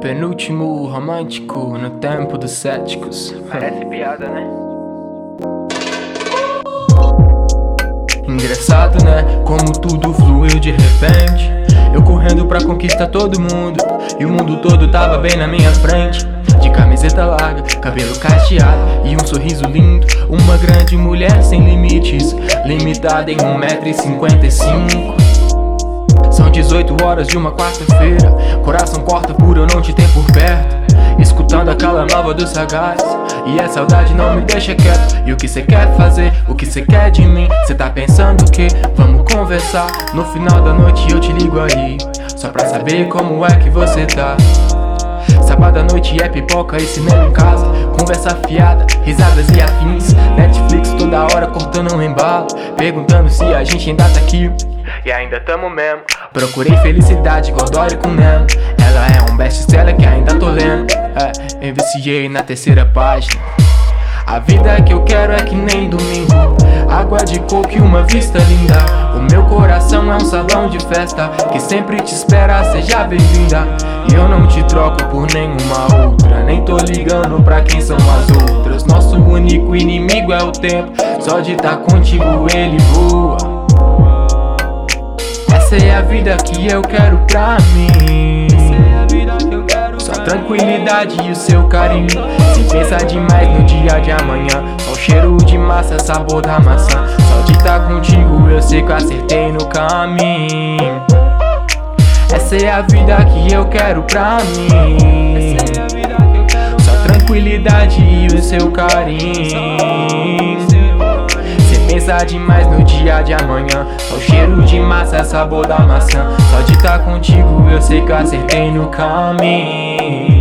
penúltimo romântico no tempo dos céticos. Parece piada, né? Engraçado, né? Como tudo fluiu de repente. Eu correndo pra conquistar todo mundo, e o mundo todo tava bem na minha frente. De camiseta larga, cabelo cacheado e um sorriso lindo. Uma grande mulher sem limites, limitada em 1,55 m. São 18 horas de uma quarta-feira. Coração corta por eu não te ter por perto, escutando aquela nova do Sagaz. E a saudade não me deixa quieto. E o que cê quer fazer? O que cê quer de mim? Cê tá pensando o quê? Vamos conversar. No final da noite eu te ligo aí, só pra saber como é que você tá. Sábado à noite é pipoca e cinema em casa, conversa fiada, risadas e afins. Netflix toda hora cortando um embalo, perguntando se a gente ainda tá aqui. E ainda tamo mesmo. Procurei felicidade igual Dory com Nemo. Ela é um best-seller que ainda tô lendo. Eu viciei na terceira página. A vida que eu quero é que nem domingo, água de coco e uma vista linda. O meu coração é um salão de festa que sempre te espera, seja bem-vinda. E eu não te troco por nenhuma outra, nem tô ligando pra quem são as outras. Nosso único inimigo é o tempo, só de tá contigo ele voa. Essa é a vida que eu quero pra mim, só tranquilidade e o seu carinho. Se pensa demais no dia de amanhã, só o cheiro de massa, sabor da maçã. Só de tá contigo eu sei que eu acertei no caminho. Essa é a vida que eu quero pra mim, só tranquilidade e o seu carinho. Cê pensa demais no dia de amanhã, só o cheiro de massa, sabor da maçã. Só de tá contigo eu sei que eu acertei no caminho.